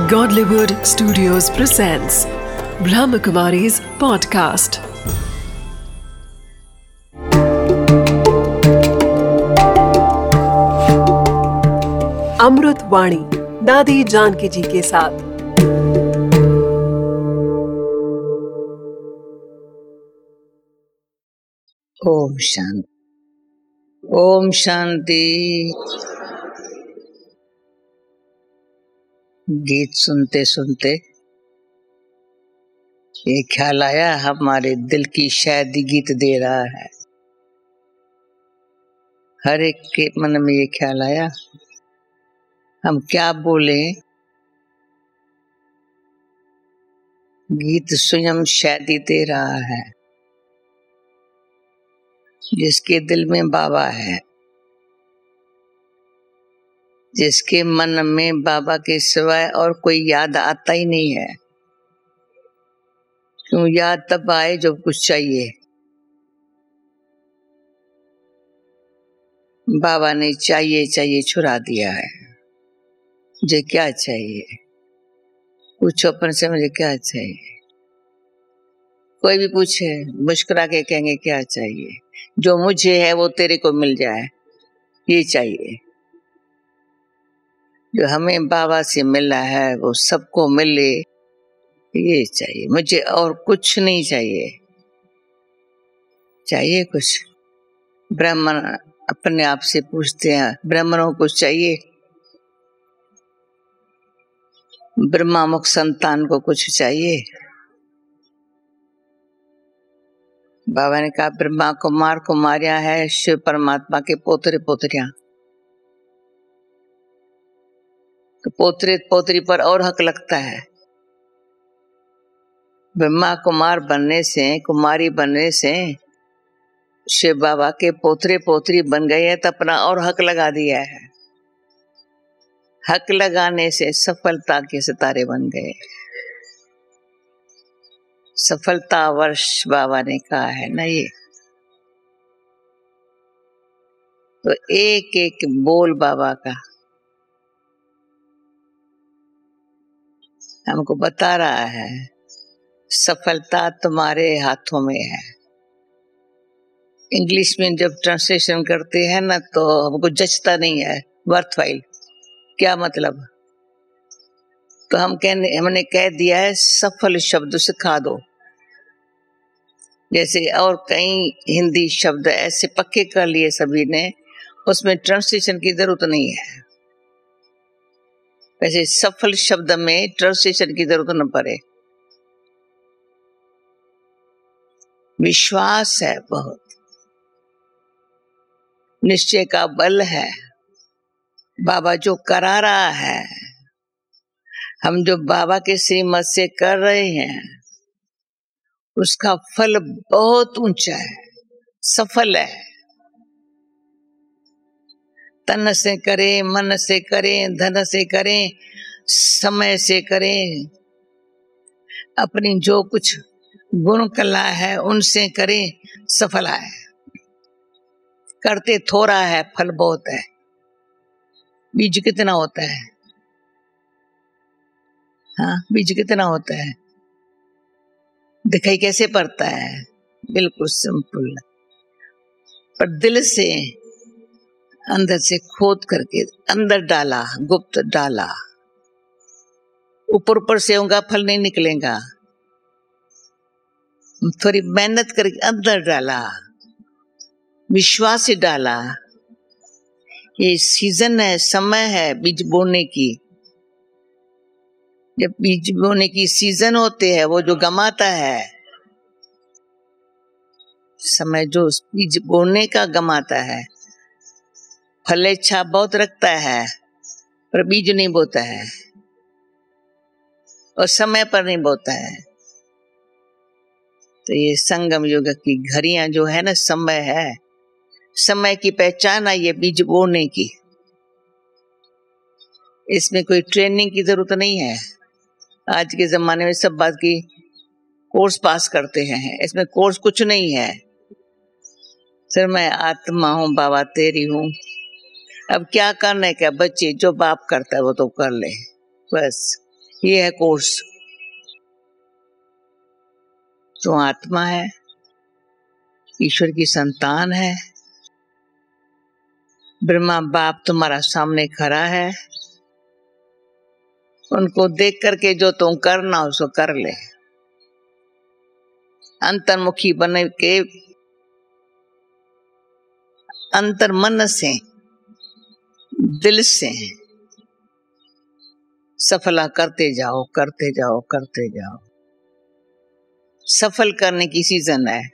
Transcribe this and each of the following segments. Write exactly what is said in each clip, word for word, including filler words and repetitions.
Godlywood Studios presents Brahmakumari's podcast. अमृत वाणी दादी जानकी जी के साथ। ओम शांति। ओम शांति। गीत सुनते सुनते ये ख्याल आया हमारे दिल की शायद गीत दे रहा है। हर एक के मन में ये ख्याल आया हम क्या बोले, गीत स्वयं शायद दे रहा है। जिसके दिल में बाबा है, जिसके मन में बाबा के सिवाय और कोई याद आता ही नहीं है। क्यों याद तब आए जब कुछ चाहिए। बाबा ने चाहिए चाहिए छुड़ा दिया है। मुझे क्या चाहिए, पूछो अपन से, मुझे क्या चाहिए। कोई भी पूछे मुस्कुरा के कहेंगे क्या चाहिए। जो मुझे है वो तेरे को मिल जाए, ये चाहिए। जो हमें बाबा से मिला है वो सबको मिले, ये चाहिए। मुझे और कुछ नहीं चाहिए। चाहिए कुछ? ब्राह्मण अपने आप से पूछते हैं, ब्राह्मणों को चाहिए? ब्रह्मामुख संतान को कुछ चाहिए? बाबा ने कहा ब्रह्मा कुमार कुमारियां है, शिव परमात्मा के पोतरे पोतरियां। तो पोतरे पोतरी पर और हक लगता है। ब्रह्मा कुमार बनने से, कुमारी बनने से शिव बाबा के पोतरे पोतरी बन गए हैं तो अपना और हक लगा दिया है। हक लगाने से सफलता के सितारे बन गए। सफलता वर्ष बाबा ने कहा है ना ये। तो एक एक बोल बाबा का हमको बता रहा है, सफलता तुम्हारे हाथों में है। इंग्लिश में जब ट्रांसलेशन करते हैं ना तो हमको जचता नहीं है। वर्थवाइल क्या मतलब? तो हम कहने हमने कह दिया है सफल शब्द सिखा दो। जैसे और कई हिंदी शब्द ऐसे पक्के कर लिए सभी ने, उसमें ट्रांसलेशन की जरूरत नहीं है। वैसे सफल शब्द में ट्रांसलेशन की जरूरत न पड़े। विश्वास है, बहुत निश्चय का बल है। बाबा जो करा रहा है, हम जो बाबा के श्रीमत से कर रहे हैं, उसका फल बहुत ऊंचा है, सफल है। तन से करें, मन से करें, धन से करें, समय से करें, अपनी जो कुछ गुण कला है उनसे करें, सफल है। करते थोड़ा है, फल बहुत है। बीज कितना होता है? हाँ, बीज कितना होता है? दिखाई कैसे पड़ता है? बिल्कुल सिंपल। पर दिल से अंदर से खोद करके अंदर डाला, गुप्त डाला। ऊपर ऊपर से होगा फल नहीं निकलेगा। थोड़ी मेहनत करके अंदर डाला, विश्वास से डाला। ये सीजन है, समय है बीज बोने की। जब बीज बोने की सीजन होते हैं, वो जो गमाता है समय, जो बीज बोने का गमाता है। फल इच्छा बहुत रखता है पर बीज नहीं बोता है, और समय पर नहीं बोता है। तो ये संगम युग की घड़ियां जो है ना, समय है। समय की पहचान है ये बीज बोने की। इसमें कोई ट्रेनिंग की जरूरत नहीं है। आज के जमाने में सब बात की कोर्स पास करते हैं, इसमें कोर्स कुछ नहीं है। सर मैं आत्मा हूँ, बाबा तेरी हूँ। अब क्या करना है? क्या बच्चे जो बाप करता है वो तो कर ले बस। ये है कोर्स। तो आत्मा है, ईश्वर की संतान है, ब्रह्मा बाप तुम्हारा सामने खड़ा है, उनको देख करके जो तुम करना उसको कर ले। अंतर्मुखी बन के अंतर मन से, दिल से सफला करते जाओ, करते जाओ, करते जाओ। सफल करने की सीजन है।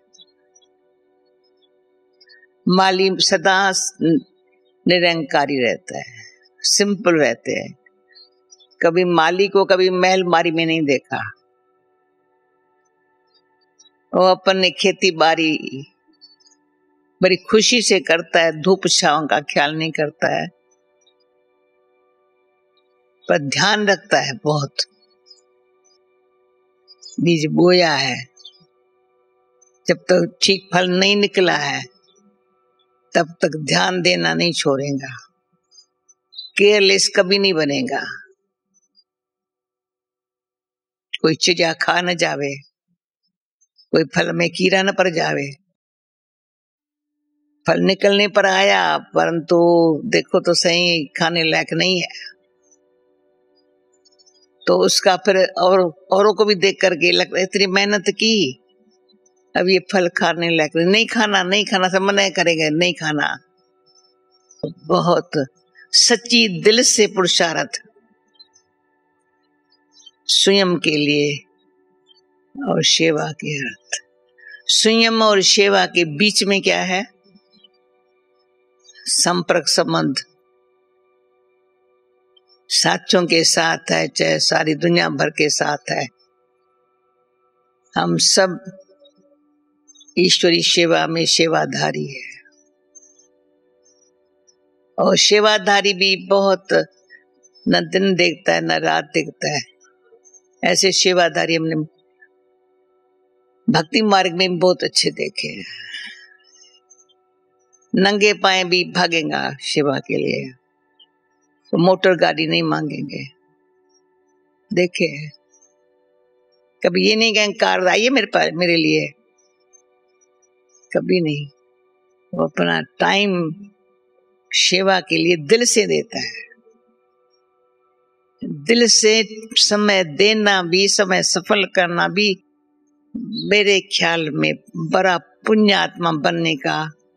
माली सदा निरंकारी रहता है, सिंपल रहते हैं। कभी माली को कभी महल मारी में नहीं देखा। वो अपन खेती बाड़ी बड़ी खुशी से करता है, धूप छांव का ख्याल नहीं करता है, पर ध्यान रखता है बहुत। बीज बोया है, जब तक तो ठीक फल नहीं निकला है तब तक ध्यान देना नहीं छोड़ेगा। केयरलेस कभी नहीं बनेगा। कोई चिड़िया खा न जावे, कोई फल में कीड़ा न पड़ जावे। फल निकलने पर आया, परंतु देखो तो सही खाने लायक नहीं है, तो उसका फिर और औरों को भी देख करके लगता है इतनी मेहनत की, अब ये फल खाने लायक नहीं, खाना नहीं खाना, सब मना करेंगे नहीं खाना। बहुत सच्ची दिल से पुरुषार्थ स्वयं के लिए और सेवा के अर्थ। स्वयं और सेवा के बीच में क्या है? संपर्क संबंध साथियों के साथ है, चाहे सारी दुनिया भर के साथ है। हम सब ईश्वरी सेवा में सेवाधारी है, और सेवाधारी भी बहुत न दिन देखता है न रात देखता है। ऐसे सेवाधारी हमने भक्ति मार्ग में बहुत अच्छे देखे हैं। नंगे पाए भी भागेगा सेवा के लिए, तो मोटर गाड़ी नहीं मांगेंगे। देखे कभी ये नहीं कहेंगे कार आइए मेरे पास मेरे लिए, कभी नहीं। वो अपना टाइम सेवा के लिए दिल से देता है। दिल से समय देना भी, समय सफल करना भी मेरे ख्याल में बड़ा पुण्य आत्मा बनने का।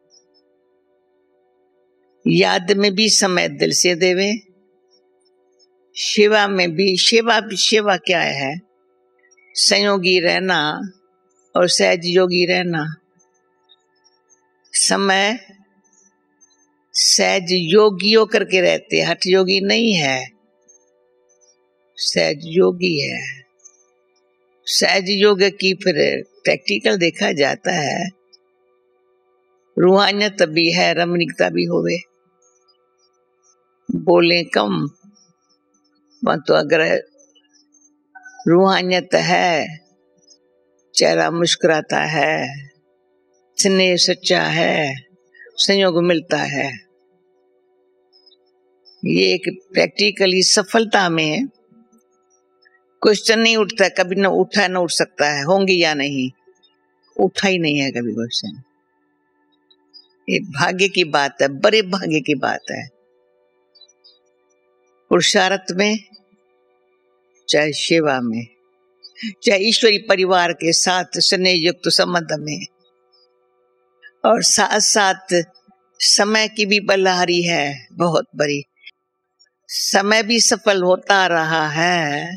याद में भी समय दिल से देवे, सेवा में भी। सेवा भी सेवा क्या है? संयोगी रहना और सहज योगी रहना। समय सहज योगियों करके रहते, हठ योगी नहीं है, सहज योगी है। सहज योग की फिर प्रैक्टिकल देखा जाता है, रूहानियत भी है, रमणीकता भी होवे, बोले कम तो अगर रूहानियत है, चेहरा मुस्कुराता है, स्नेह सच्चा है, संयोग मिलता है। ये एक प्रैक्टिकली सफलता में क्वेश्चन नहीं उठता, कभी न उठा न उठ सकता है, होंगी या नहीं, उठा ही नहीं है कभी क्वेश्चन। ये भाग्य की बात है, बड़े भाग्य की बात है। पुरुषार्थ में, चाहे सेवा में, चाहे ईश्वरी परिवार के साथ स्नेह युक्त संबंध में, और साथ साथ समय की भी बलहारी है बहुत बड़ी। समय भी सफल होता रहा है,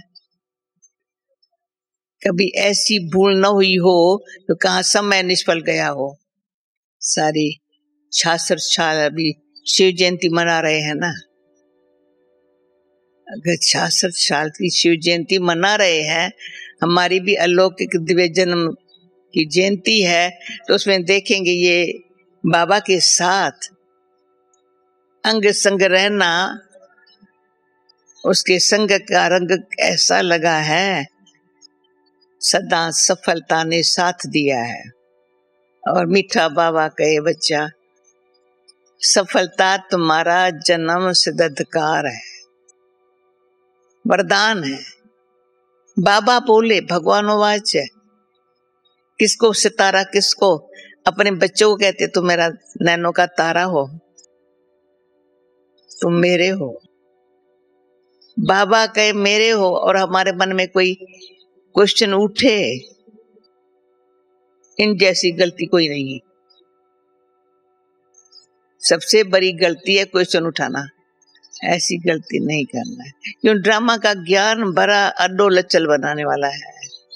कभी ऐसी भूल न हुई हो तो कहाँ समय निष्फल गया हो। सारी छियासठ साल अभी शिव जयंती मना रहे हैं ना, अगर छियासठ साल की शिव जयंती मना रहे हैं, हमारी भी अलौकिक दिव्य जन्म की जयंती है, तो उसमें देखेंगे ये बाबा के साथ अंग संग रहना, उसके संग का रंग ऐसा लगा है, सदा सफलता ने साथ दिया है। और मीठा बाबा कहे बच्चा, सफलता तुम्हारा जन्म सिद्धाधिकार है, वरदान है। बाबा बोले, भगवान वाच है, किसको सितारा, किसको अपने बच्चों को कहते तुम मेरा नैनो का तारा हो, तुम मेरे हो। बाबा कहे मेरे हो और हमारे मन में कोई क्वेश्चन उठे, इन जैसी गलती कोई नहीं है। सबसे बड़ी गलती है क्वेश्चन उठाना, ऐसी गलती नहीं करना है, क्यों ड्रामा का ज्ञान बड़ा अड्डो लचल बनाने वाला है।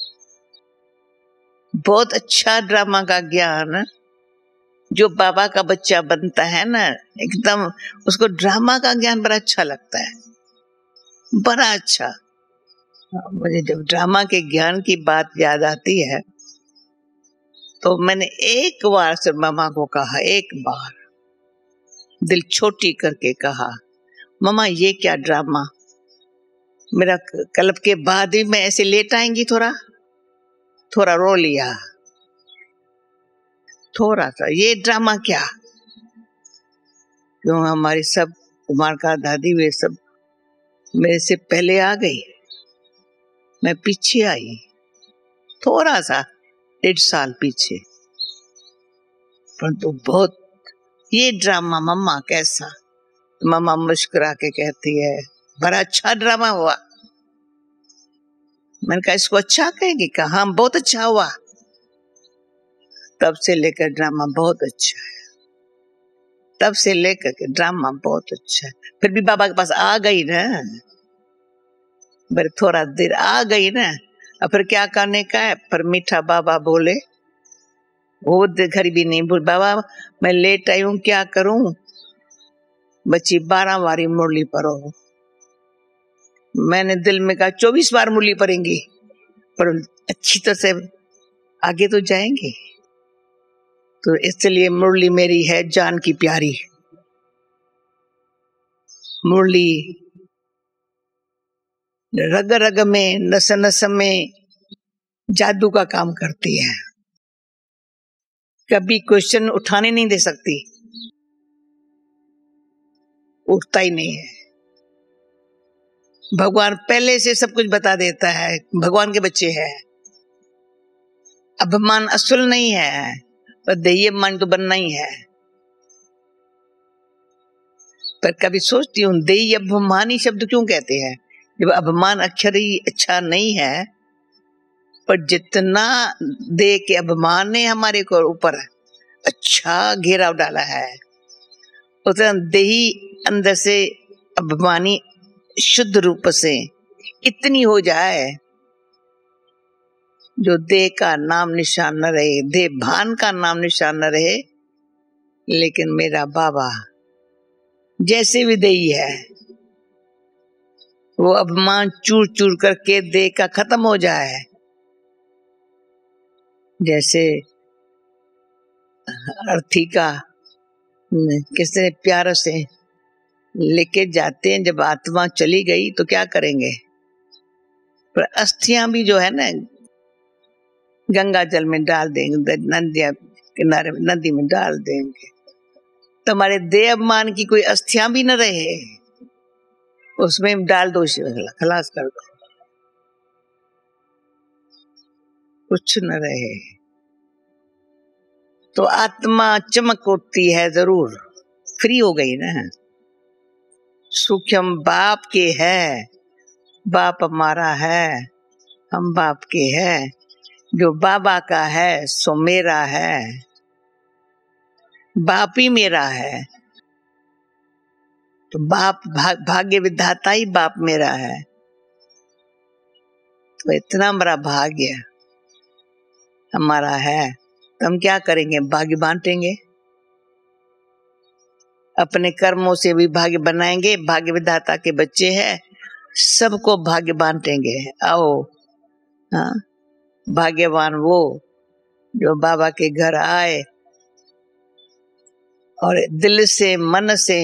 बहुत अच्छा ड्रामा का ज्ञान जो बाबा का बच्चा बनता है ना, एकदम उसको ड्रामा का ज्ञान बड़ा अच्छा लगता है, बड़ा अच्छा। मुझे जब ड्रामा के ज्ञान की बात याद आती है तो मैंने एक बार सिर्फ मामा को कहा, एक बार दिल छोटी करके कहा, मामा ये क्या ड्रामा, मेरा कल्प के बाद ही मैं ऐसे लेट आएंगी, थोड़ा थोड़ा रो लिया, थोड़ा सा ये ड्रामा क्या। क्यों हमारी सब कुमार का दादी वे सब मेरे से पहले आ गई, मैं पीछे आई, थोड़ा सा डेढ़ साल पीछे, परंतु बहुत ये ड्रामा मम्मा कैसा। मम्मा मुस्कुरा के कहती है बड़ा अच्छा ड्रामा हुआ। मैंने कहा इसको अच्छा कहेंगे, कहा हाँ बहुत अच्छा हुआ। तब से लेकर ड्रामा बहुत अच्छा है, तब से लेकर के ड्रामा बहुत अच्छा है। फिर भी बाबा के पास आ गई ना, बड़े थोड़ा देर आ गई ना, और फिर क्या करने का है। पर मीठा बाबा बोले, वो घर भी नहीं बोल, बाबा मैं लेट आई हूँ क्या करूं, बच्ची बारह बारी मुरली पढ़ो। मैंने दिल में कहा चौबीस बार मुरली पढ़ेंगी, पर अच्छी तरह से आगे तो जाएंगे। तो इसलिए मुरली मेरी है जान की प्यारी, मुरली रग रग में नस नस में जादू का काम करती है, कभी क्वेश्चन उठाने नहीं दे सकती, उठता ही नहीं है। भगवान पहले से सब कुछ बता देता है, भगवान के बच्चे हैं। अभिमान असल नहीं है, पर देय मान तो बनना ही है। पर कभी सोचती हूँ देय अभिमानी शब्द क्यों कहते हैं, जब अभिमान अक्षर ही अच्छा नहीं है। पर जितना दे के अभिमान ने हमारे को ऊपर अच्छा घेराव डाला है, उतना देही अंदर से अभिमानी शुद्ध रूप से इतनी हो जाए जो देह का नाम निशान न रहे, देह भान का नाम निशान न रहे। लेकिन मेरा बाबा जैसे भी देही है, वो अभिमान चूर चूर करके देह का खत्म हो जाए। जैसे अर्थी का किसने प्यार से लेके जाते हैं, जब आत्मा चली गई तो क्या करेंगे, पर अस्थियां भी जो है ना गंगा जल में डाल देंगे, नदिया किनारे नदी में डाल देंगे, तुम्हारे देह अभिमान की कोई अस्थियां भी न रहे, उसमें डाल दो, खलास कर दो, कुछ न रहे। तो आत्मा चमक उठती है, जरूर फ्री हो गई ना। सुख हम बाप के है, बाप हमारा है, हम बाप के है, जो बाबा का है सो मेरा है, बाप ही मेरा है। तो बाप भा, भाग्य विधाता ही बाप मेरा है। तो इतना बड़ा भाग्य हमारा है, तो हम क्या करेंगे, भाग्य बांटेंगे, अपने कर्मों से भी भाग्य बनाएंगे। भाग्य विधाता के बच्चे हैं, सबको भाग्य बांटेंगे। आओ, हाँ, भाग्यवान वो जो बाबा के घर आए और दिल से मन से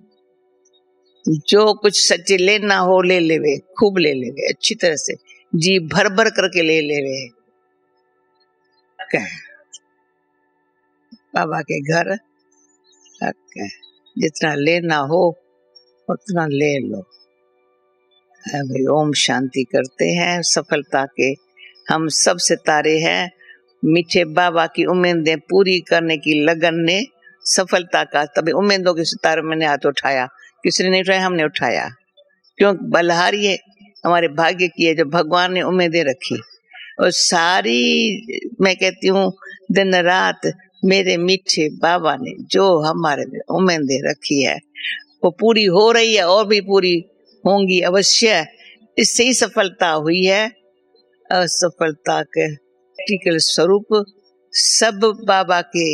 जो कुछ सच्चे लेना हो ले लेवे, खूब ले लेवे, अच्छी तरह से जी भर भर करके ले लेवे। बाबा के घर हक है, जितना लेना हो उतना ले लो। अभी ओम शांति करते हैं। सफलता के हम सब सितारे हैं। मीठे बाबा की उम्मीदें पूरी करने की लगन ने सफलता का, तभी उम्मीदों के सितारे मैंने हाथ उठाया। किसी ने उठाया, हमने उठाया, क्यों बलहारी है हमारे भाग्य की है जो भगवान ने उम्मीदें रखी। और सारी मैं कहती हूँ दिन रात मेरे मीठे बाबा ने जो हमारे उम्मीदें रखी है वो पूरी हो रही है और भी पूरी होंगी अवश्य। इससे ही सफलता हुई है। असफलता के प्रैक्टिकल स्वरूप सब बाबा के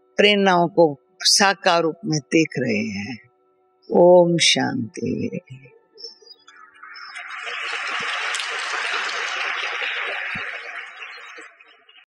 प्रेरणाओं को साकार रूप में देख रहे हैं। ओम शांति।